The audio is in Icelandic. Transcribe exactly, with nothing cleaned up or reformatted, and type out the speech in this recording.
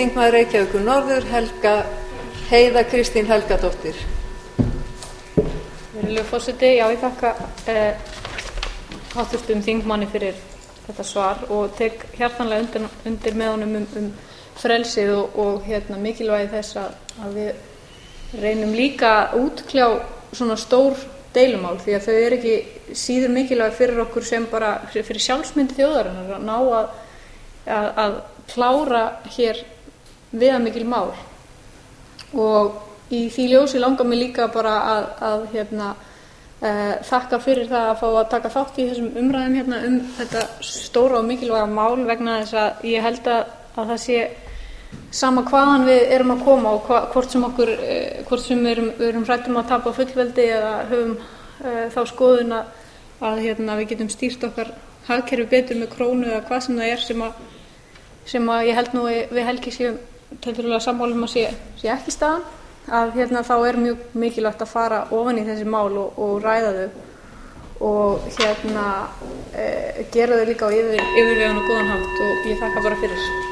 Þingmaður Reykjavíkur norður, Helga, Heiða Kristín Helgadóttir. Virðulegur forseti, já ég þakka eh, háttvirtum þingmanni fyrir þetta svar og tek hjartanlega undir, undir með honum um, um frelsið og, og hérna, mikilvægi þess að, að við reynum líka að útkljá svona stór deilumál því að þau eru ekki síður mikilvægi fyrir okkur sem bara fyrir sjálfsmyndi þjóðarinnar að ná að, að, að klára hér viðamikil mál og í því ljósi langar mig líka bara að, að hérna, uh, þakka fyrir það að fá að taka þátt í þessum umræðum hérna um þetta stóra og mikilvæga mál vegna þess að ég held að, að það sé sama hvaðan við erum að koma og hva, hvort sem okkur uh, hvort sem við erum, við erum hrættum að tapa fullveldi eða höfum uh, þá skoðun að, að hérna, við getum stýrt okkar hagkerfi betur með krónu eða hvað sem það er sem að, sem að ég held nú við Helgi séum tiltölulega sammála um að sé, sé ekki staðan að hérna, þá er mjög mikilvægt að fara ofan í þessi mál og, og ræða þau og hérna, e, gera þau líka á yfir, yfirvegun og góðan hátt og ég þakka bara fyrir.